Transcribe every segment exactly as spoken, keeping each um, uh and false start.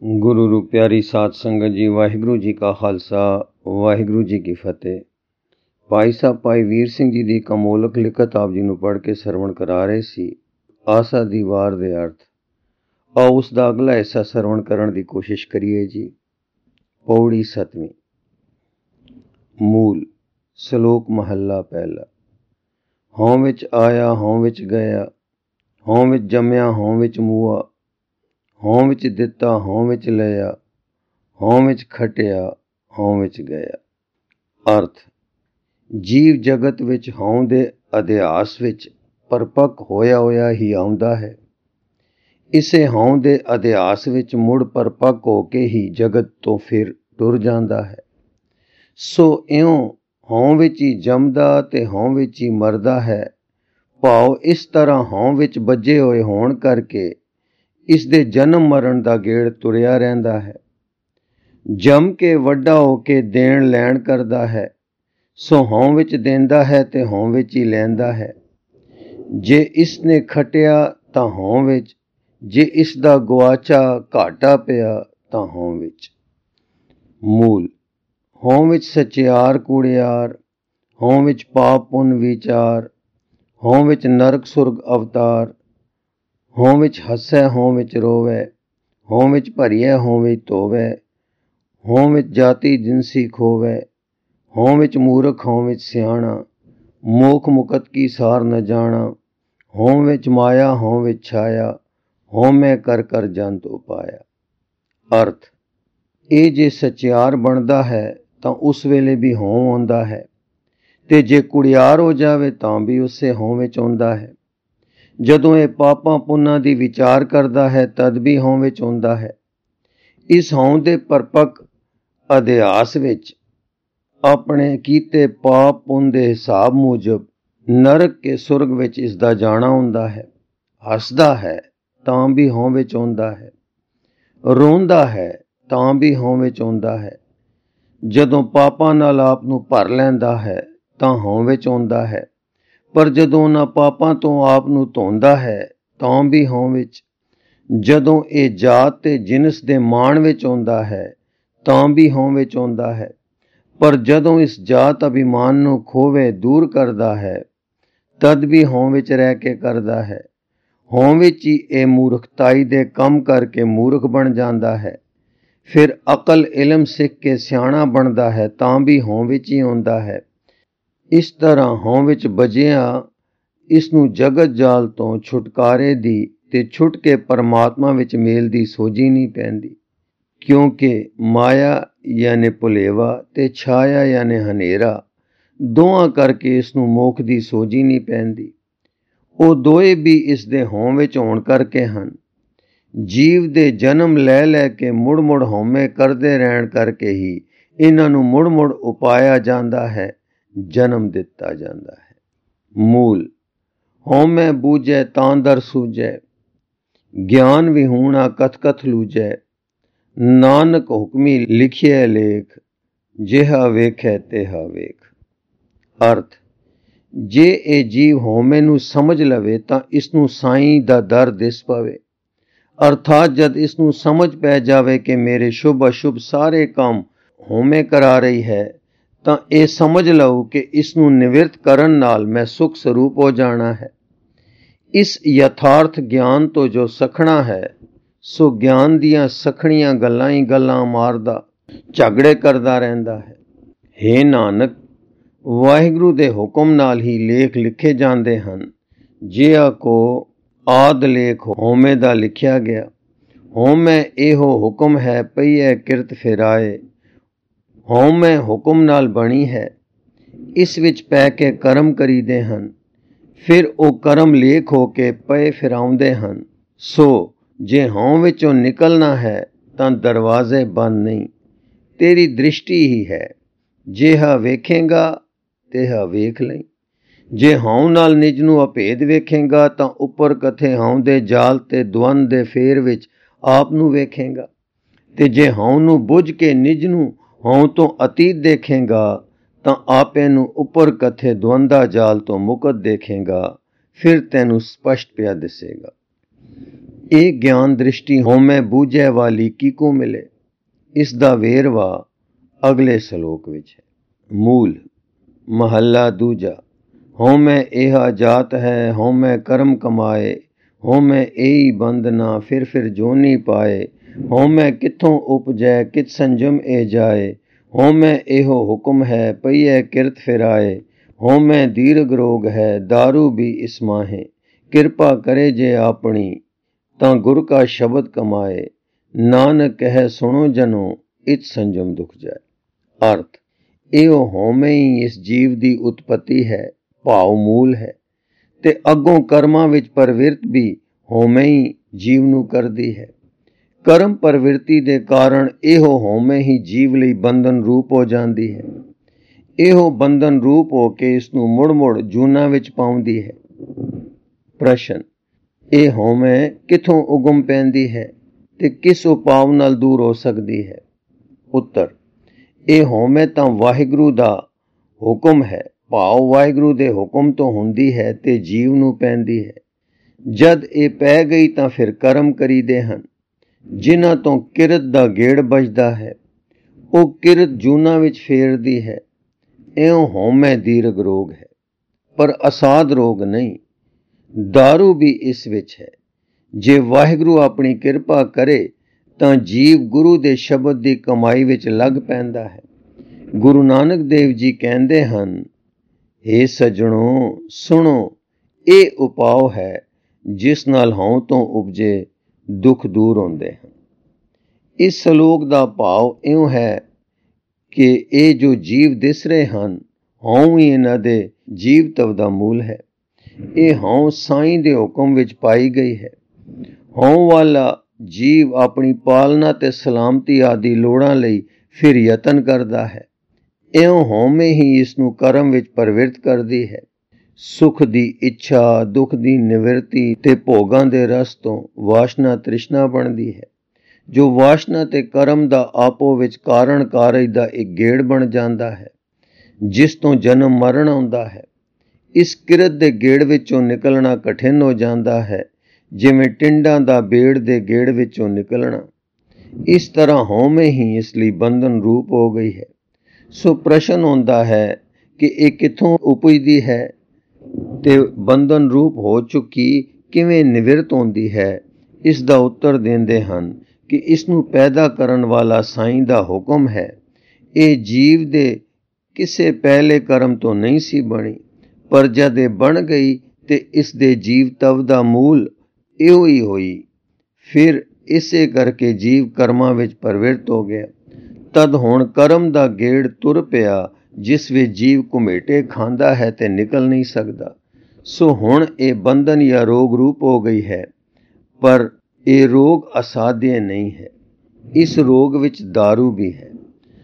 ਗੁਰੂ ਰੂ ਪਿਆਰੀ ਸਾਧ ਸੰਗਤ ਜੀ, ਵਾਹਿਗੁਰੂ ਜੀ ਕਾ ਖਾਲਸਾ, ਵਾਹਿਗੁਰੂ ਜੀ ਕੀ ਫਤਿਹ। ਭਾਈ ਸਾਹਿਬ ਭਾਈ ਵੀਰ ਸਿੰਘ ਜੀ ਦੀ ਕਮੋਲਕ ਲਿਖਤ ਆਪ ਜੀ ਨੂੰ ਪੜ੍ਹ ਕੇ ਸਰਵਣ ਕਰਾ ਰਹੇ ਸੀ। ਆਸਾ ਦੀ ਵਾਰ ਦੇ ਅਰਥ। ਆਓ ਉਸ ਦਾ ਅਗਲਾ ਹਿੱਸਾ ਸਰਵਣ ਕਰਨ ਦੀ ਕੋਸ਼ਿਸ਼ ਕਰੀਏ ਜੀ। ਪੌੜੀ ਸਤਵੀਂ। ਮੂਲ ਸ਼ਲੋਕ ਮਹੱਲਾ ਪਹਿਲਾ। ਹਉ ਵਿੱਚ ਆਇਆ ਹਉ ਵਿੱਚ ਗਿਆ, ਹਉ ਵਿੱਚ ਜੰਮਿਆ ਹਉ ਵਿੱਚ ਮੂਆ, ਹਉ ਵਿੱਚ ਦਿੱਤਾ ਹਉ ਵਿੱਚ ਲਿਆ, ਹਉ ਵਿੱਚ ਖਟਿਆ ਹਉ ਵਿੱਚ ਗਿਆ। ਅਰਥ। ਜੀਵ ਜਗਤ ਵਿੱਚ ਹਉ ਦੇ ਅਧਿਆਸ ਵਿੱਚ ਪਰਪੱਕ ਹੋਇਆ ਹੋਇਆ ਹੀ ਆਉਂਦਾ ਹੈ। ਇਸੇ ਹਉ ਦੇ ਅਧਿਆਸ ਵਿੱਚ ਮੁੜ ਪਰਪੱਕ ਹੋ ਕੇ ਹੀ ਜਗਤ ਤੋਂ ਫਿਰ ਟੁਰ ਜਾਂਦਾ ਹੈ। ਸੋ ਇਉਂ ਹਉ ਵਿੱਚ ਹੀ ਜੰਮਦਾ ਤੇ ਹਉ ਵਿੱਚ ਹੀ ਮਰਦਾ ਹੈ। ਭਾਵ ਇਸ ਤਰ੍ਹਾਂ ਹਉ ਵਿੱਚ ਬੱਝੇ ਹੋਏ ਹੋਣ ਕਰਕੇ ਇਸ ਦੇ ਜਨਮ ਮਰਨ ਦਾ ਗੇੜ ਤੁਰਿਆ ਰਹਿੰਦਾ ਹੈ। ਜੰਮ ਕੇ ਵੱਡਾ ਹੋ ਕੇ ਦੇਣ ਲੈਣ ਕਰਦਾ ਹੈ। ਸੋ ਹਉ ਵਿੱਚ ਦਿੰਦਾ ਹੈ ਤੇ ਹਉ ਵਿੱਚ ਹੀ ਲੈਂਦਾ ਹੈ। ਜੇ ਇਸ ਨੇ ਖਟਿਆ ਤਾਂ ਹਉ ਵਿੱਚ, ਜੇ ਇਸ ਦਾ ਗੁਆਚਾ ਘਾਟਾ ਪਿਆ ਤਾਂ ਹਉ ਵਿੱਚ। ਮੂਲ। ਹਉ ਵਿੱਚ ਸਚਿਆਰ ਕੂੜਿਆਰ, ਹਉ ਵਿੱਚ ਪਾਪ ਪੁੰਨ ਵਿਚਾਰ, ਹਉ ਵਿੱਚ ਨਰਕ ਸੁਰਗ ਅਵਤਾਰ, ਹਉ ਵਿੱਚ ਹੱਸੈ ਹਉ ਵਿੱਚ ਰੋਵੈ, ਹਉ ਵਿੱਚ ਭਰੀਐ ਹਉ ਵਿੱਚ ਧੋਵੈ, ਹਉ ਵਿੱਚ ਜਾਤੀ ਜਿਨਸੀ ਖੋਵੈ, ਹਉ ਵਿੱਚ ਮੂਰਖ ਹਉ ਵਿੱਚ ਸਿਆਣਾ, ਮੋਖ ਮੁਕਤ ਕੀ ਸਾਰ ਨ ਜਾਣਾ, ਹਉ ਵਿੱਚ ਮਾਇਆ ਹਉ ਵਿੱਚ ਛਾਇਆ, ਹਉ ਮੈਂ ਕਰ ਕਰ ਜੰਤ ਉਪਾਇਆ। ਅਰਥ। ਇਹ ਜੇ ਸਚਿਆਰ ਬਣਦਾ ਹੈ ਤਾਂ ਉਸ ਵੇਲੇ ਵੀ ਹਉ ਆਉਂਦਾ ਹੈ, ਤੇ ਜੇ ਕੁੜਿਆਰ ਹੋ ਜਾਵੇ ਤਾਂ ਵੀ ਉਸੇ ਹਉ ਵਿੱਚ ਆਉਂਦਾ ਹੈ। ਜਦੋਂ ਇਹ ਪਾਪਾਂ ਪੁੰਨਾਂ ਦੀ ਵਿਚਾਰ ਕਰਦਾ ਹੈ ਤਦ ਵੀ ਹਉ ਵਿੱਚ ਆਉਂਦਾ ਹੈ। ਇਸ ਹਉ ਦੇ ਪਰਪੱਕ ਅਧਿਆਸ ਵਿੱਚ ਆਪਣੇ ਕੀਤੇ ਪਾਪ ਪੁੰਨ ਦੇ ਹਿਸਾਬ ਮੁਜਬ ਨਰਕ ਕੇ ਸੁਰਗ ਵਿੱਚ ਇਸ ਦਾ ਜਾਣਾ ਹੁੰਦਾ ਹੈ। ਹੱਸਦਾ ਹੈ ਤਾਂ ਵੀ ਹਉ ਵਿੱਚ ਆਉਂਦਾ ਹੈ, ਰੋਂਦਾ ਹੈ ਤਾਂ ਵੀ ਹਉ ਵਿੱਚ ਆਉਂਦਾ ਹੈ। ਜਦੋਂ ਪਾਪਾਂ ਨਾਲ ਆਪ ਨੂੰ ਭਰ ਲੈਂਦਾ ਹੈ ਤਾਂ ਹਉ ਵਿੱਚ ਆਉਂਦਾ ਹੈ, ਪਰ ਜਦੋਂ ਉਹਨਾਂ ਪਾਪਾਂ ਤੋਂ ਆਪ ਨੂੰ ਧੋਂਦਾ ਹੈ ਤਾਂ ਵੀ ਹਉ ਵਿੱਚ। ਜਦੋਂ ਇਹ ਜਾਤ ਤੇ ਜਿਨਸ ਦੇ ਮਾਣ ਵਿੱਚ ਆਉਂਦਾ ਹੈ ਤਾਂ ਵੀ ਹਉ ਵਿੱਚ ਆਉਂਦਾ ਹੈ, ਪਰ ਜਦੋਂ ਇਸ ਜਾਤ ਅਭਿਮਾਨ ਨੂੰ ਖੋਵੇ ਦੂਰ ਕਰਦਾ ਹੈ ਤਦ ਵੀ ਹਉ ਵਿੱਚ ਰਹਿ ਕੇ ਕਰਦਾ ਹੈ। ਹਉ ਵਿੱਚ ਹੀ ਇਹ ਮੂਰਖਤਾਈ ਦੇ ਕੰਮ ਕਰਕੇ ਮੂਰਖ ਬਣ ਜਾਂਦਾ ਹੈ। ਫਿਰ ਅਕਲ ਇਲਮ ਸਿੱਖ ਕੇ ਸਿਆਣਾ ਬਣਦਾ ਹੈ ਤਾਂ ਵੀ ਹਉ ਵਿੱਚ ਹੀ ਆਉਂਦਾ ਹੈ। ਇਸ ਤਰ੍ਹਾਂ ਹਉ ਵਿੱਚ ਬੱਝਿਆ ਇਸ ਨੂੰ ਜਗਤ ਜਾਲ ਤੋਂ ਛੁਟਕਾਰੇ ਦੀ ਤੇ ਛੁੱਟ ਕੇ ਪਰਮਾਤਮਾ ਵਿੱਚ ਮੇਲ ਦੀ ਸੋਝੀ ਨਹੀਂ ਪੈਂਦੀ, ਕਿਉਂਕਿ ਮਾਇਆ ਯਾਨੀ ਭੁਲੇਵਾ ਤੇ ਛਾਇਆ ਯਾਨੀ ਹਨੇਰਾ ਦੋਹਾਂ ਕਰਕੇ ਇਸ ਨੂੰ ਮੋਖ ਦੀ ਸੋਝੀ ਨਹੀਂ ਪੈਂਦੀ। ਉਹ ਦੋਏ ਵੀ ਇਸ ਦੇ ਹਉ ਵਿੱਚ ਹੋਣ ਕਰਕੇ ਹਨ। ਜੀਵ ਦੇ ਜਨਮ ਲੈ ਲੈ ਕੇ ਮੁੜ ਮੁੜ ਹਉਮੈ ਕਰਦੇ ਰਹਿਣ ਕਰਕੇ ਹੀ ਇਹਨਾਂ ਨੂੰ ਮੁੜ ਮੁੜ ਉਪਾਇਆ ਜਾਂਦਾ ਹੈ, ਜਨਮ ਦਿੱਤਾ ਜਾਂਦਾ ਹੈ। ਮੂਲ। ਹਉਮੈ ਬੂਝੈ ਤਾਂ ਦਰ ਸੂਝੈ, ਗਿਆਨ ਵਿਹੂਣਾ ਕਥ ਕਥ ਲੂਝੈ, ਨਾਨਕ ਹੁਕਮੀ ਲਿਖਿਐ ਲੇਖ, ਜਿਹਾ ਵੇਖੈ ਤਿਹਾ ਵੇਖ। ਅਰਥ। ਜੇ ਇਹ ਜੀਵ ਹਉਮੈ ਨੂੰ ਸਮਝ ਲਵੇ ਤਾਂ ਇਸ ਨੂੰ ਸਾਈਂ ਦਾ ਦਰ ਦਿਸ ਪਵੇ। ਅਰਥਾਤ ਜਦ ਇਸ ਨੂੰ ਸਮਝ ਪੈ ਜਾਵੇ ਕਿ ਮੇਰੇ ਸ਼ੁਭ ਅਸ਼ੁਭ ਸਾਰੇ ਕੰਮ ਹਉਮੈ ਕਰਾ ਰਹੀ ਹੈ ਤਾਂ ਇਹ ਸਮਝ ਲਓ ਕਿ ਇਸ ਨੂੰ ਨਿਵਰਤ ਕਰਨ ਨਾਲ ਮੈਂ ਸੁਖ ਸਰੂਪ ਹੋ ਜਾਣਾ ਹੈ। ਇਸ ਯਥਾਰਥ ਗਿਆਨ ਤੋਂ ਜੋ ਸਖਣਾ ਹੈ ਸੋ ਗਿਆਨ ਦੀਆਂ ਸਖਣੀਆਂ ਗੱਲਾਂ ਹੀ ਗੱਲਾਂ ਮਾਰਦਾ ਝਗੜੇ ਕਰਦਾ ਰਹਿੰਦਾ ਹੈ। ਹੇ ਨਾਨਕ, ਵਾਹਿਗੁਰੂ ਦੇ ਹੁਕਮ ਨਾਲ ਹੀ ਲੇਖ ਲਿਖੇ ਜਾਂਦੇ ਹਨ। ਜਿਹਾ ਕੋ ਆਦ ਲੇਖ ਹਉਮੈ ਦਾ ਲਿਖਿਆ ਗਿਆ। ਹਉਮੈ ਇਹੋ ਹੁਕਮ ਹੈ ਪਈਐ ਕਿਰਤ ਫਿਰਾਏ। ਹਉਮੈ ਹੁਕਮ ਨਾਲ ਬਣੀ ਹੈ, ਇਸ ਵਿੱਚ ਪੈ ਕੇ ਕਰਮ ਕਰੀਦੇ ਹਨ, ਫਿਰ ਉਹ ਕਰਮ ਲੇਖ ਹੋ ਕੇ ਪਏ ਫਿਰਾਉਂਦੇ ਹਨ। ਸੋ ਜੇ ਹਉ ਵਿੱਚੋਂ ਨਿਕਲਣਾ ਹੈ ਤਾਂ ਦਰਵਾਜ਼ੇ ਬੰਦ ਨਹੀਂ, ਤੇਰੀ ਦ੍ਰਿਸ਼ਟੀ ਹੀ ਹੈ। ਜਿਹਾ ਵੇਖੇਗਾ ਤਿਹਾ ਵੇਖ ਲਈ। ਜੇ ਹਉ ਨਾਲ ਨਿਜ ਨੂੰ ਅਭੇਦ ਵੇਖੇਗਾ ਤਾਂ ਉੱਪਰ ਕਥੇ ਹਉ ਦੇ ਜਾਲ ਤੇ ਦਵੰਦ ਦੇ ਫੇਰ ਵਿੱਚ ਆਪ ਨੂੰ ਵੇਖੇਗਾ, ਤੇ ਜੇ ਹਉ ਨੂੰ ਬੁੱਝ ਕੇ ਨਿਜ ਨੂੰ ਹਉ ਤੋਂ ਅਤੀਤ ਦੇਖੇਗਾ ਤਾਂ ਆਪੇ ਨੂੰ ਉੱਪਰ ਕਥੇ ਦਵੰਦਾ ਜਾਲ ਤੋਂ ਮੁਕਤ ਦੇਖੇਗਾ, ਫਿਰ ਤੈਨੂੰ ਸਪਸ਼ਟ ਪਿਆ ਦਿਸੇਗਾ। ਇਹ ਗਿਆਨ ਦ੍ਰਿਸ਼ਟੀ ਹਉਮੈ ਬੂਝੈ ਵਾਲੀ ਕੀਕੂ ਮਿਲੇ। ਇਸ ਦਾ ਵੇਰਵਾ ਅਗਲੇ ਸ਼ਲੋਕ ਵਿੱਚ ਹੈ। ਮੂਲ ਮਹੱਲਾ ਦੂਜਾ। ਹਉਮੈ ਇਹਾ ਜਾਤ ਹੈ, ਹਉਮੈ ਕਰਮ ਕਮਾਏ, ਹਉਮੈ ਏਈ ਬੰਦ ਨਾ ਫਿਰ ਫਿਰ ਜੋਨੀ ਪਾਏ। ਹਉਮੈ ਕਿੱਥੋਂ ਉਪਜੈ ਕਿਤ ਸੰਜਮ ਏ ਜਾਏ, ਹਉਮੈ ਇਹੋ ਹੁਕਮ ਹੈ ਪਈਐ ਕਿਰਤ ਫਿਰਾਏ। ਹਉਮੈ ਦੀਰਘ ਰੋਗ ਹੈ ਦਾਰੂ ਵੀ ਇਸ ਮਾਹੇ, ਕਿਰਪਾ ਕਰੇ ਜੇ ਆਪਣੀ ਤਾਂ ਗੁਰ ਕਾ ਸ਼ਬਦ ਕਮਾਏ। ਨਾਨਕ ਕਹਿ ਸੁਣੋ ਜਨੋ ਇਤ ਸੰਜਮ ਦੁਖ ਜਾਏ। ਅਰਥ, ਇਹੋ ਹਉਮੈ ਹੀ ਇਸ ਜੀਵ ਦੀ ਉਤਪਤੀ ਹੈ, ਭਾਵ ਮੂਲ ਹੈ, ਤੇ ਅੱਗੋਂ ਕਰਮਾਂ ਵਿੱਚ ਪ੍ਰਵਿਰਤ ਵੀ ਹਉਮੈ ਹੀ ਜੀਵ ਨੂੰ ਕਰਦੀ ਹੈ। ਕਰਮ ਪ੍ਰਵਿਰਤੀ ਦੇ ਕਾਰਨ ਇਹੋ ਹਉਮੈ ਹੀ ਜੀਵ ਲਈ ਬੰਧਨ ਰੂਪ ਹੋ ਜਾਂਦੀ ਹੈ। ਇਹੋ ਬੰਧਨ ਰੂਪ ਹੋ ਕੇ ਇਸ ਨੂੰ ਮੁੜ ਮੁੜ ਜੂਨਾਂ ਵਿੱਚ ਪਾਉਂਦੀ ਹੈ। ਪ੍ਰਸ਼ਨ, ਇਹ ਹਉਮੈ ਕਿੱਥੋਂ ਉਗਮ ਪੈਂਦੀ ਹੈ ਤੇ ਕਿਸ ਉਪਾਅ ਨਾਲ ਦੂਰ ਹੋ ਸਕਦੀ ਹੈ? ਉੱਤਰ, ਇਹ ਹਉਮੈ ਤਾਂ ਵਾਹਿਗੁਰੂ ਦਾ ਹੁਕਮ ਹੈ, ਭਾਵ ਵਾਹਿਗੁਰੂ ਦੇ ਹੁਕਮ ਤੋਂ ਹੁੰਦੀ ਹੈ ਤੇ ਜੀਵ ਨੂੰ ਪੈਂਦੀ ਹੈ। ਜਦ ਇਹ ਪੈ ਗਈ ਤਾਂ ਫਿਰ ਕਰਮ ਕਰੀਦੇ ਹਨ, ਜਿਨ੍ਹਾਂ ਤੋਂ ਕਿਰਤ ਦਾ ਗੇੜ ਬਚਦਾ ਹੈ। ਉਹ ਕਿਰਤ ਜੂਨਾਂ ਵਿੱਚ ਫੇਰਦੀ ਹੈ। ਇਉਂ ਹਉਮੈ ਦੀਰਘ ਰੋਗ ਹੈ, ਪਰ ਅਸਾਧ ਰੋਗ ਨਹੀਂ। ਦਾਰੂ ਵੀ ਇਸ ਵਿੱਚ ਹੈ। ਜੇ ਵਾਹਿਗੁਰੂ ਆਪਣੀ ਕਿਰਪਾ ਕਰੇ ਤਾਂ ਜੀਵ ਗੁਰੂ ਦੇ ਸ਼ਬਦ ਦੀ ਕਮਾਈ ਵਿੱਚ ਲੱਗ ਪੈਂਦਾ ਹੈ। ਗੁਰੂ ਨਾਨਕ ਦੇਵ ਜੀ ਕਹਿੰਦੇ ਹਨ, ਹੇ ਸੱਜਣੋ ਸੁਣੋ, ਇਹ ਉਪਾਅ ਹੈ ਜਿਸ ਨਾਲ ਹਉ ਤੋਂ ਉਪਜੇ ਦੁੱਖ ਦੂਰ ਹੁੰਦੇ ਹਨ। ਇਸ ਸ਼ਲੋਕ ਦਾ ਭਾਵ ਇਉਂ ਹੈ ਕਿ ਇਹ ਜੋ ਜੀਵ ਦਿਸ ਰਹੇ ਹਨ, ਹਉ ਹੀ ਇਹਨਾਂ ਦੇ ਜੀਵਤਵ ਦਾ ਮੂਲ ਹੈ। ਇਹ ਹਉ ਸਾਈਂ ਦੇ ਹੁਕਮ ਵਿੱਚ ਪਾਈ ਗਈ ਹੈ। ਹਉ ਵਾਲਾ ਜੀਵ ਆਪਣੀ ਪਾਲਣਾ ਤੇ ਸਲਾਮਤੀ ਆਦਿ ਲੋੜਾਂ ਲਈ ਫਿਰ ਯਤਨ ਕਰਦਾ ਹੈ। ਇਉਂ ਹਉਮੈ ਹੀ ਇਸ ਨੂੰ ਕਰਮ ਵਿੱਚ ਪ੍ਰਵਿਰਤ ਕਰਦੀ ਹੈ। ਸੁਖ ਦੀ ਇੱਛਾ, ਦੁੱਖ ਦੀ ਨਿਵਰਤੀ ਤੇ ਭੋਗਾਂ ਦੇ ਰਸ ਤੋਂ ਵਾਸ਼ਨਾ ਤ੍ਰਿਸ਼ਨਾ ਬਣਦੀ ਹੈ, ਜੋ ਵਾਸ਼ਨਾ ਤੇ ਕਰਮ ਦਾ ਆਪੋ ਵਿੱਚ ਕਾਰਨ ਕਾਰਜ ਦਾ ਇੱਕ ਗੇੜ ਬਣ ਜਾਂਦਾ ਹੈ, ਜਿਸ ਤੋਂ ਜਨਮ ਮਰਨ ਆਉਂਦਾ ਹੈ। ਇਸ ਕਿਰਤ ਦੇ ਗੇੜ ਵਿੱਚੋਂ ਨਿਕਲਣਾ ਕਠਿਨ ਹੋ ਜਾਂਦਾ ਹੈ, ਜਿਵੇਂ ਟਿੰਡਾਂ ਦਾ ਬੇੜ ਦੇ ਗੇੜ ਵਿੱਚੋਂ ਨਿਕਲਣਾ। ਇਸ ਤਰ੍ਹਾਂ ਹਉਮੈ ਹੀ ਇਸ ਲਈ ਬੰਧਨ ਰੂਪ ਹੋ ਗਈ ਹੈ। ਸੋ ਪ੍ਰਸ਼ਨ ਹੁੰਦਾ ਹੈ ਕਿ ਇਹ ਕਿੱਥੋਂ ਉਪਜਦੀ ਹੈ ਤੇ ਬੰਧਨ ਰੂਪ ਹੋ ਚੁੱਕੀ ਕਿਵੇਂ ਨਿਵਰਤ ਹੁੰਦੀ ਹੈ? ਇਸ ਦਾ ਉੱਤਰ ਦਿੰਦੇ ਹਨ ਕਿ ਇਸ ਨੂੰ ਪੈਦਾ ਕਰਨ ਵਾਲਾ ਸਾਈਂ ਦਾ ਹੁਕਮ ਹੈ। ਇਹ ਜੀਵ ਦੇ ਕਿਸੇ ਪਹਿਲੇ ਕਰਮ ਤੋਂ ਨਹੀਂ ਸੀ ਬਣੀ, ਪਰ ਜਦ ਇਹ ਬਣ ਗਈ ਤੇ ਇਸ ਦੇ ਜੀਵਤਵ ਦਾ ਮੂਲ ਇਹੋ ਹੀ ਹੋਈ। ਫਿਰ ਇਸੇ ਕਰਕੇ ਜੀਵ ਕਰਮਾਂ ਵਿੱਚ ਪ੍ਰਵਿਰਤ ਹੋ ਗਿਆ। ਤਦ ਹੁਣ ਕਰਮ ਦਾ ਗੇੜ ਤੁਰ ਪਿਆ, ਜਿਸ ਵਿੱਚ ਜੀਵ ਘੁਮੇਟੇ ਖਾਂਦਾ ਹੈ ਤੇ ਨਿਕਲ ਨਹੀਂ ਸਕਦਾ। ਸੋ ਹੁਣ ਇਹ ਬੰਧਨ ਜਾਂ ਰੋਗ ਰੂਪ ਹੋ ਗਈ ਹੈ, ਪਰ ਇਹ ਰੋਗ ਅਸਾਧਯ ਨਹੀਂ ਹੈ। ਇਸ ਰੋਗ ਵਿੱਚ ਦਾਰੂ ਵੀ ਹੈ।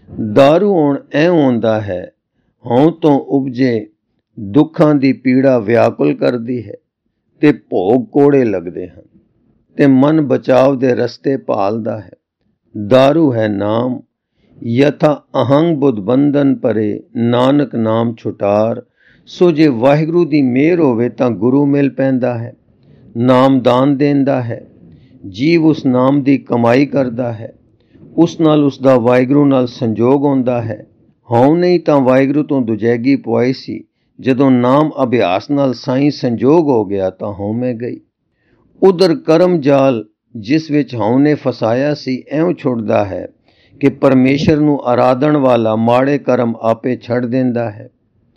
ਦਾਰੂ ਹੁਣ ਐਂ ਹੁੰਦਾ ਹੈ, ਹਉ ਤੋਂ ਉਪਜੇ ਦੁੱਖਾਂ ਦੀ ਪੀੜਾ ਵਿਆਕੁਲ ਕਰਦੀ ਹੈ ਤੇ ਭੋਗ ਕੋੜੇ ਲੱਗਦੇ ਹਨ ਤੇ ਮਨ ਬਚਾਵ ਦੇ ਰਸਤੇ ਭਾਲਦਾ ਹੈ। ਦਾਰੂ ਹੈ ਨਾਮ। ਯਥਾ ਅਹੰਗ ਬੁੱਧ ਬੰਧਨ ਪਰੇ, ਨਾਨਕ ਨਾਮ ਛੁਟਾਰ। ਸੋ ਜੇ ਵਾਹਿਗੁਰੂ ਦੀ ਮਿਹਰ ਹੋਵੇ ਤਾਂ ਗੁਰੂ ਮਿਲ ਪੈਂਦਾ ਹੈ, ਨਾਮ ਦਾਨ ਦਿੰਦਾ ਹੈ। ਜੀਵ ਉਸ ਨਾਮ ਦੀ ਕਮਾਈ ਕਰਦਾ ਹੈ, ਉਸ ਨਾਲ ਉਸ ਦਾ ਵਾਹਿਗੁਰੂ ਨਾਲ ਸੰਜੋਗ ਹੁੰਦਾ ਹੈ। ਹਉ ਨਹੀਂ ਤਾਂ ਵਾਹਿਗੁਰੂ ਤੋਂ ਦੁਜੈਗੀ ਪੁਆਈ ਸੀ। ਜਦੋਂ ਨਾਮ ਅਭਿਆਸ ਨਾਲ ਸਾਈਂ ਸੰਜੋਗ ਹੋ ਗਿਆ ਤਾਂ ਹਉਮੈ ਗਈ। ਉਧਰ ਕਰਮ ਜਾਲ ਜਿਸ ਵਿੱਚ ਹਉ ਨੇ ਫਸਾਇਆ ਸੀ ਇਉਂ ਛੁੱਟਦਾ ਹੈ ਕਿ ਪਰਮੇਸ਼ਰ ਨੂੰ ਆਰਾਧਣ ਵਾਲਾ ਮਾੜੇ ਕਰਮ ਆਪੇ ਛੱਡ ਦਿੰਦਾ ਹੈ।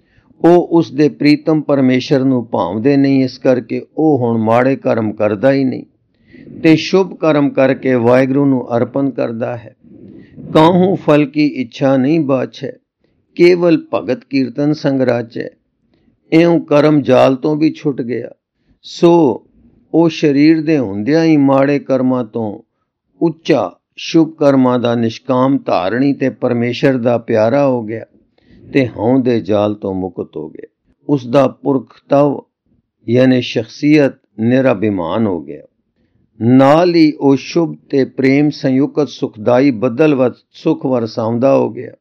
ਉਹ ਉਸ ਦੇ ਪ੍ਰੀਤਮ ਪਰਮੇਸ਼ਰ ਨੂੰ ਭਾਵਦੇ ਨਹੀਂ, ਇਸ ਕਰਕੇ ਉਹ ਹੁਣ ਮਾੜੇ ਕਰਮ ਕਰਦਾ ਹੀ ਨਹੀਂ ਤੇ ਸ਼ੁਭ ਕਰਮ ਕਰਕੇ ਵਾਹਿਗੁਰੂ ਨੂੰ ਅਰਪਣ ਕਰਦਾ ਹੈ। ਕਾਹੂ ਫਲ ਕੀ ਇੱਛਾ ਨਹੀਂ ਬਾਛੈ, ਕੇਵਲ ਭਗਤ ਕੀਰਤਨ ਸੰਗ ਰਾਚੈ। ਇਉਂ ਕਰਮ ਜਾਲ ਤੋਂ ਵੀ ਛੁੱਟ ਗਿਆ। ਸੋ ਉਹ ਸਰੀਰ ਦੇ ਹੁੰਦਿਆਂ ਹੀ ਮਾੜੇ ਕਰਮਾਂ ਤੋਂ ਉੱਚਾ ਸ਼ੁਭ ਕਰਮਾਂ ਦਾ ਨਿਸ਼ਕਾਮ ਧਾਰਣੀ ਤੇ ਪਰਮੇਸ਼ਰ ਦਾ ਪਿਆਰਾ ਹੋ ਗਿਆ ਤੇ ਹਉ ਦੇ ਜਾਲ ਤੋਂ ਮੁਕਤ ਹੋ ਗਿਆ। ਉਸ ਦਾ ਪੁਰਖਤਵ ਯਾਨੀ ਸ਼ਖਸੀਅਤ ਨਿਰਾਭਿਮਾਨ ਹੋ ਗਿਆ। ਨਾਲ ਹੀ ਉਹ ਸ਼ੁਭ ਤੇ ਪ੍ਰੇਮ ਸੰਯੁਕਤ ਸੁਖਦਾਈ ਬਦਲਵਤ ਸੁਖ ਵਰਸਾਉਂਦਾ ਹੋ ਗਿਆ।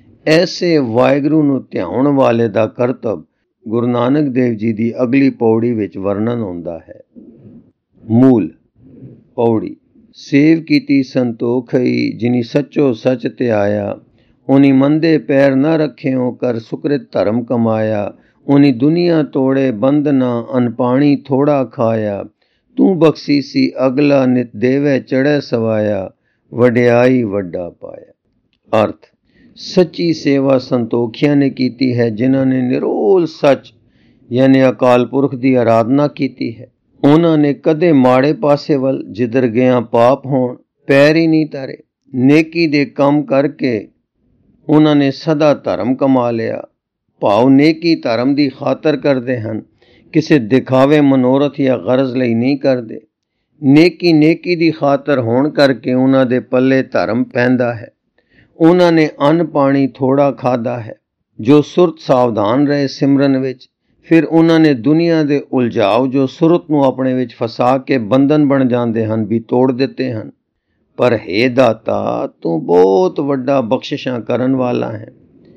ਐਸੇ ਵਾਹਿਗੁਰੂ ਨੂੰ ਧਿਆਉਣ ਵਾਲੇ ਦਾ ਕਰਤੱਵ ਗੁਰੂ ਨਾਨਕ ਦੇਵ ਜੀ ਦੀ ਅਗਲੀ ਪੌੜੀ ਵਿੱਚ ਵਰਣਨ ਹੁੰਦਾ ਹੈ। ਮੂਲ पौड़ी। सेव कीती संतोखई जिनी सचो सच ते आया, उनी मंदे पैर न रखेओ कर सुकृत धर्म कमाया। उनी दुनिया तोड़े बंधना अनपाणी थोड़ा खाया, तू बख्शीसी अगला नित देवे चढ़े सवाया, वड्याई वड्डा पाया। अर्थ, सच्ची सेवा संतोखिया ने कीती है जिन्हां ने निरोल सच यानी अकाल पुरख की आराधना की है। उन्होंने कदे माड़े पासे वल जिधर गया पाप होण पैर ही नहीं तारे। नेकी दे काम करके उन्होंने सदा धर्म कमा लिया। भाव नेकी धर्म की खातर करते हैं, किसी दिखावे मनोरथ या गरज लई नहीं करते। नेकी नेकी की खातर होण करके उन्हां दे पल्ले धर्म पैंदा है। उन्होंने अन्न पानी थोड़ा खादा है। जो सुरत सावधान रहे सिमरन विच, फिर उन्होंने दुनिया के उलझाव जो सुरत नूं अपने विच फसा के बंधन बन जाते हैं भी तोड़ देते हैं। पर हे दाता, तू बहुत वड्डा बख्शिशां करन वाला है।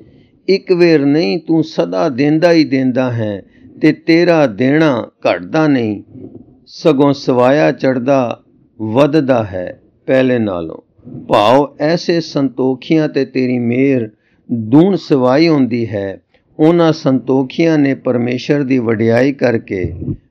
एक वेर नहीं, तू सदा देंदा ही देंदा है ते तेरा देना घटदा नहीं, सगों सवाया चढ़दा वधदा है पहले नालों। भाव ऐसे संतोखियां ते तेरी मेहर दूण सवाई होंदी है। उन्हां संतोखियां ने परमेश्वर की वड्याई करके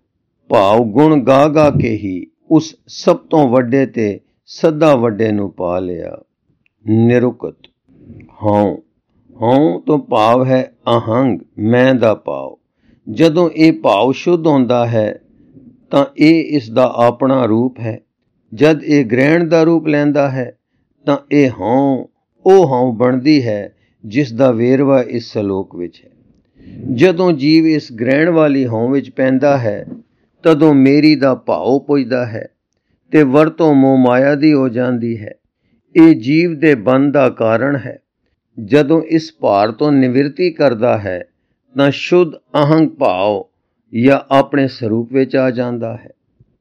भाव गुण गा गा के ही उस सब तो वड्डे ते सदा वड्डे नूं पा लिया। निरुकत हौं, हौं तो भाव है अहंग मैं दा भाव। जदों ये भाव शुद्ध होंदा है तां ਇਹ ਇਸ ਦਾ ਆਪਣਾ रूप है। जद ਇਹ ग्रहण ਦਾ रूप लैंदा है तां ਇਹ हौं ਉਹ हौं ਬਣਦੀ है जिस ਦਾ ਵੇਰਵਾ ਇਸ ਸਲੋਕ ਵਿੱਚ ਹੈ। ਜਦੋਂ ਜੀਵ ਇਸ ਗ੍ਰਹਿਣ ਵਾਲੀ ਹਉ ਵਿੱਚ ਪੈਂਦਾ ਹੈ, ਤਦੋਂ ਮੇਰੀ ਦਾ ਭਾਉ ਪੁੱਜਦਾ ਹੈ ਤੇ ਵਰਤੋਂ ਮੋਹ ਮਾਇਆ ਦੀ ਹੋ ਜਾਂਦੀ ਹੈ। ਇਹ ਜੀਵ ਦੇ ਬੰਧ ਦਾ ਕਾਰਨ ਹੈ। ਜਦੋਂ ਇਸ ਭਾਰ ਤੋਂ ਨਿਵਰਤੀ ਕਰਦਾ ਹੈ ਤਾਂ ਸ਼ੁੱਧ ਅਹੰਗ ਭਾਵ ਜਾਂ ਆਪਣੇ ਸਰੂਪ ਵਿੱਚ ਆ ਜਾਂਦਾ ਹੈ।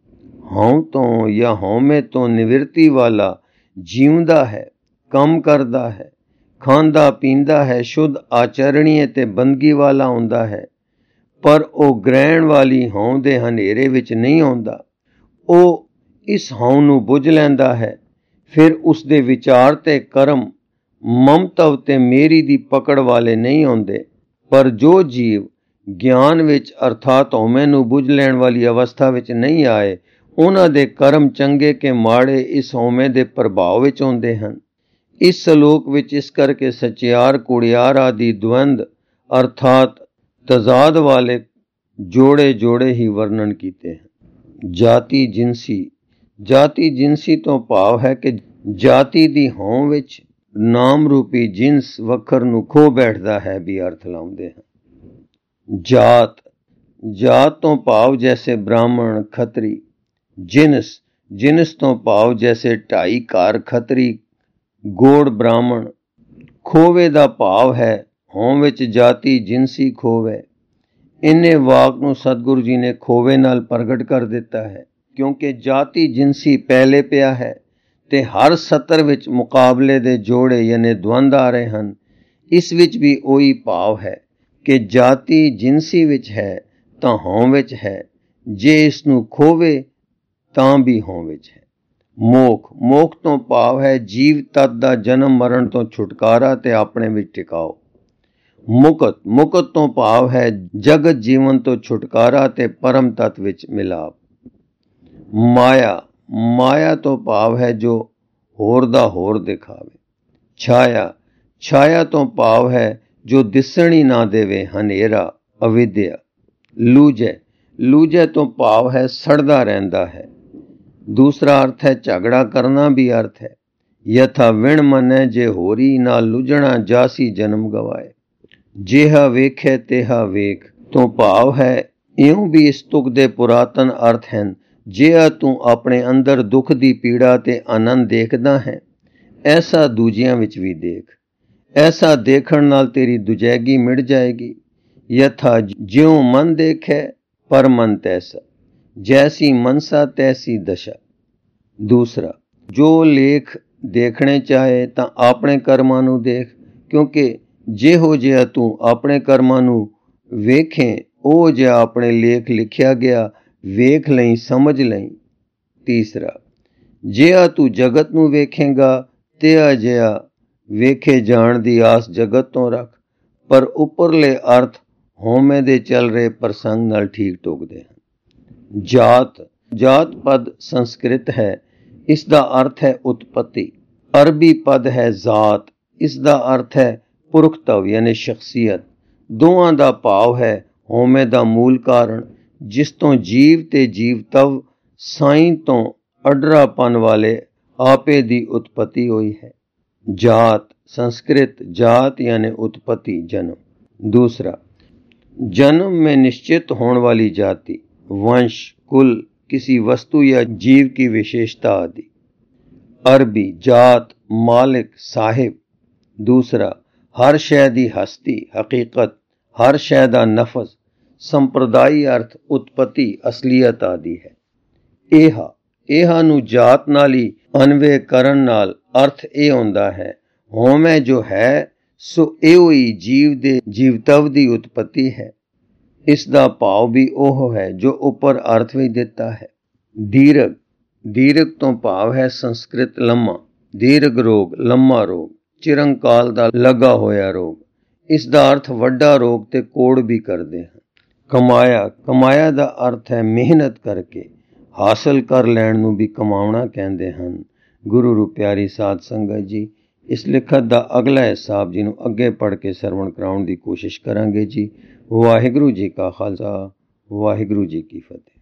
ਹਉ ਤੋਂ ਜਾਂ ਹਉਮੈ ਤੋਂ ਨਿਵਰਤੀ ਵਾਲਾ ਜੀਉਂਦਾ ਹੈ, ਕੰਮ ਕਰਦਾ ਹੈ, ਖਾਂਦਾ ਪੀਂਦਾ ਹੈ, ਸ਼ੁੱਧ ਆਚਰਣੀਏ ਤੇ ਬੰਦਗੀ ਵਾਲਾ ਹੁੰਦਾ ਹੈ। ਪਰ ਉਹ ਗ੍ਰਹਿਣ ਵਾਲੀ ਹਉ ਦੇ ਹਨੇਰੇ ਵਿੱਚ ਨਹੀਂ ਆਉਂਦਾ। ਉਹ ਇਸ ਹਉ ਨੂੰ ਬੁੱਝ ਲੈਂਦਾ ਹੈ। ਫਿਰ ਉਸ ਦੇ ਵਿਚਾਰ ਤੇ ਕਰਮ ਮਮਤਵ ਤੇ ਮੇਰੀ ਦੀ ਪਕੜ ਵਾਲੇ ਨਹੀਂ ਆਉਂਦੇ। ਪਰ ਜੋ ਜੀਵ ਗਿਆਨ ਵਿੱਚ ਅਰਥਾਤ ਹਉਮੈ ਨੂੰ ਬੁੱਝ ਲੈਣ ਵਾਲੀ ਅਵਸਥਾ ਵਿੱਚ ਨਹੀਂ ਆਏ, ਉਹਨਾਂ ਦੇ ਕਰਮ ਚੰਗੇ ਕਿ ਮਾੜੇ ਇਸ ਹਉਮੈ ਦੇ ਪ੍ਰਭਾਵ ਵਿੱਚ ਆਉਂਦੇ ਹਨ। ਇਸ ਸਲੋਕ ਵਿੱਚ ਇਸ ਕਰਕੇ ਸਚਿਆਰ ਕੁੜਿਆਰ ਆਦਿ ਦਵੰਦ ਅਰਥਾਤ ਤਜ਼ਾਦ ਵਾਲੇ ਜੋੜੇ ਜੋੜੇ ਹੀ ਵਰਣਨ ਕੀਤੇ ਹਨ। ਜਾਤੀ ਜਿਨਸੀ, ਜਾਤੀ ਜਿਨਸੀ ਤੋਂ ਭਾਵ ਹੈ ਕਿ ਜਾਤੀ ਦੀ ਹਉ ਵਿੱਚ ਨਾਮ ਰੂਪੀ ਜਿਨਸ ਵੱਖਰ ਨੂੰ ਖੋ ਬੈਠਦਾ ਹੈ ਵੀ ਅਰਥ ਲਾਉਂਦੇ ਹਨ। ਜਾਤ, ਜਾਤ ਤੋਂ ਭਾਵ ਜੈਸੇ ਬ੍ਰਾਹਮਣ ਖੱਤਰੀ। ਜਿਨਸ, ਜਿਨਸ ਤੋਂ ਭਾਵ ਜੈਸੇ ਢਾਈ ਘਰ ਖੱਤਰੀ ਗੋੜ ਬ੍ਰਾਹਮਣ। ਖੋਵੇ ਦਾ ਭਾਵ ਹੈ ਹਉ ਵਿੱਚ ਜਾਤੀ ਜਿਨਸੀ ਖੋਵੇ। ਇੰਨੇ ਵਾਕ ਨੂੰ ਸਤਿਗੁਰੂ ਜੀ ਨੇ ਖੋਵੇ ਨਾਲ ਪ੍ਰਗਟ ਕਰ ਦਿੱਤਾ ਹੈ, ਕਿਉਂਕਿ ਜਾਤੀ ਜਿਨਸੀ ਪਹਿਲੇ ਪਿਆ ਹੈ ਤੇ ਹਰ ਸਤਰ ਵਿੱਚ ਮੁਕਾਬਲੇ ਦੇ ਜੋੜੇ ਯਾਨੀ ਦਵੰਦ ਆ ਰਹੇ ਹਨ। ਇਸ ਵਿੱਚ ਵੀ ਉਹੀ ਭਾਵ ਹੈ ਕਿ ਜਾਤੀ ਜਿਨਸੀ ਵਿੱਚ ਹੈ ਤਾਂ ਹਉ ਵਿੱਚ ਹੈ, ਜੇ ਇਸ ਨੂੰ ਖੋਵੇ ਤਾਂ ਵੀ ਹਉ ਵਿੱਚ ਹੈ। ਮੋਖ, ਮੋਖ ਤੋਂ ਭਾਵ ਹੈ ਜੀਵ ਤਤ ਦਾ ਜਨਮ ਮਰਨ ਤੋਂ ਛੁਟਕਾਰਾ ਤੇ ਆਪਣੇ ਵਿੱਚ ਟਿਕਾਓ। ਮੁਕਤ, ਮੁਕਤ ਤੋਂ ਭਾਵ ਹੈ ਜਗਤ ਜੀਵਨ ਤੋਂ ਛੁਟਕਾਰਾ ਤੇ ਪਰਮ ਤਤ ਵਿੱਚ ਮਿਲਾਪ। ਮਾਇਆ, ਮਾਇਆ ਤੋਂ ਭਾਵ ਹੈ ਜੋ ਹੋਰ ਦਾ ਹੋਰ ਦਿਖਾਵੇ। ਛਾਇਆ, ਛਾਇਆ ਤੋਂ ਭਾਵ ਹੈ ਜੋ ਦਿਸਣ ਹੀ ਨਾ ਦੇਵੇ, ਹਨੇਰਾ ਅਵਿਦਿਆ। ਲੂਜੈ, ਲੂਜੈ ਤੋਂ ਭਾਵ ਹੈ ਸੜਦਾ ਰਹਿੰਦਾ ਹੈ। ਦੂਸਰਾ ਅਰਥ ਹੈ ਝਗੜਾ ਕਰਨਾ ਵੀ ਅਰਥ ਹੈ। ਯਥਾ ਵਿਣ ਮੰਨੈ ਜੇ ਹੋਰੀ ਨਾਲ ਲੁਝਣਾ ਜਾਸੀ ਜਨਮ ਗਵਾਏ। ਜਿਹਾ ਵੇਖੈ ਤੇਹਾ ਵੇਖ ਤੋਂ ਭਾਵ ਹੈ ਇਉਂ ਵੀ ਇਸ ਤੁਕ ਦੇ ਪੁਰਾਤਨ ਅਰਥ ਹਨ। ਜਿਹਾ ਤੂੰ ਆਪਣੇ ਅੰਦਰ ਦੁੱਖ ਦੀ ਪੀੜਾ ਤੇ ਆਨੰਦ ਦੇਖਦਾ ਹੈ, ਐਸਾ ਦੂਜਿਆਂ ਵਿੱਚ ਵੀ ਦੇਖ। ਐਸਾ ਦੇਖਣ ਨਾਲ ਤੇਰੀ ਦੁਜੈਗੀ ਮਿਟ ਜਾਏਗੀ। ਯਥਾ ਜਿਉ ਮਨ ਦੇਖੈ ਪਰ ਮਨ ਤੈਸਾ, ਜੈਸੀ ਮਨਸਾ ਤੈਸੀ ਦਸ਼ਾ। ਦੂਸਰਾ, ਜੋ ਲੇਖ ਦੇਖਣੇ ਚਾਹੇ ਤਾਂ ਆਪਣੇ ਕਰਮਾਂ ਨੂੰ ਦੇਖ, ਕਿਉਂਕਿ ਜਿਹੋ ਜਿਹਾ ਤੂੰ ਆਪਣੇ ਕਰਮਾਂ ਨੂੰ ਵੇਖੇ ਉਹ ਜਿਹਾ ਆਪਣੇ ਲੇਖ ਲਿਖਿਆ ਗਿਆ ਵੇਖ ਲਈ, ਸਮਝ ਲਈ। ਤੀਸਰਾ, ਜਿਹਾ ਤੂੰ ਜਗਤ ਨੂੰ ਵੇਖੇਂਗਾ ਤਿਹਾ ਜਿਹਾ ਵੇਖੇ ਜਾਣ ਦੀ ਆਸ ਜਗਤ ਤੋਂ ਰੱਖ। ਪਰ ਉੱਪਰਲੇ ਅਰਥ ਹਉਮੈ ਦੇ ਚੱਲ ਰਹੇ ਪ੍ਰਸੰਗ ਨਾਲ ਠੀਕ ਟੋਕਦੇ ਹਨ। ਜਾਤ ਜਾਤ ਪਦ ਸੰਸਕ੍ਰਿਤ ਹੈ, ਇਸ ਦਾ ਅਰਥ ਹੈ ਉਤਪਤੀ। ਅਰਬੀ ਪਦ ਹੈ ਜ਼ਾਤ, ਇਸ ਦਾ ਅਰਥ ਹੈ ਪੁਰਖਤਵ ਯਾਨੀ ਸ਼ਖਸੀਅਤ। ਦੋਵਾਂ ਦਾ ਭਾਵ ਹੈ ਹਉਮੈ ਦਾ ਮੂਲ ਕਾਰਨ, ਜਿਸ ਤੋਂ ਜੀਵ ਤੇ ਜੀਵਤਵ ਸਾਈਂ ਤੋਂ ਅਡਰਾਪਨ ਵਾਲੇ ਆਪੇ ਦੀ ਉਤਪਤੀ ਹੋਈ ਹੈ। ਜਾਤ संस्कृत जात यानी उत्पत्ति जन्म। दूसरा, जन्म में निश्चित होने वाली जाति, वंश, कुल, किसी वस्तु या जीव की विशेषता आदि। अरबी जात मालिक साहिब। दूसरा, हर शै दी हस्ती हकीकत, हर शै दा नफज। संप्रदायी अर्थ उत्पत्ति असलियत आदि है। एहा एहा नू जात नाल ही अनवे करन नाल अर्थ ये हुंदा है हਉਮੈ जो है सो ਇਹੋ ਹੀ ਜੀਵ ਦੇ ਜੀਵਤਵ ਦੀ ਉਤਪਤੀ ਹੈ। ਇਸ ਦਾ ਭਾਵ ਵੀ ਉਹ ਹੈ ਜੋ ਉੱਪਰ ਅਰਥ ਵਿੱਚ ਦਿੱਤਾ ਹੈ। ਦੀਰਘ ਦੀਰਘ ਤੋਂ ਭਾਵ ਹੈ ਸੰਸਕ੍ਰਿਤ ਲੰਮਾ। ਦੀਰਘ ਰੋਗ ਲੰਮਾ ਰੋਗ, ਚਿਰੰਕਾਲ ਦਾ ਲੱਗਾ ਹੋਇਆ ਰੋਗ। ਇਸ ਦਾ ਅਰਥ ਵੱਡਾ ਰੋਗ ਤੇ ਕੋੜ ਵੀ ਕਰਦੇ ਹਨ। ਕਮਾਇਆ ਕਮਾਇਆ ਦਾ ਅਰਥ ਹੈ ਮਿਹਨਤ ਕਰਕੇ ਹਾਸਲ ਕਰ ਲੈਣ ਨੂੰ ਵੀ ਕਮਾਉਣਾ ਕਹਿੰਦੇ ਹਨ। ਗੁਰੂ ਰੂ ਪਿਆਰੀ ਸਾਧ ਸੰਗਤ ਜੀ, ਇਸ ਲਿਖਤ ਦਾ ਅਗਲਾ ਹਿੱਸਾ ਆਪ ਜੀ ਨੂੰ ਅੱਗੇ ਪੜ੍ਹ ਕੇ ਸਰਵਣ ਕਰਾਉਣ ਦੀ ਕੋਸ਼ਿਸ਼ ਕਰਾਂਗੇ ਜੀ। ਵਾਹਿਗੁਰੂ ਜੀ ਕਾ ਖਾਲਸਾ, ਵਾਹਿਗੁਰੂ ਜੀ ਕੀ ਫਤਿਹ।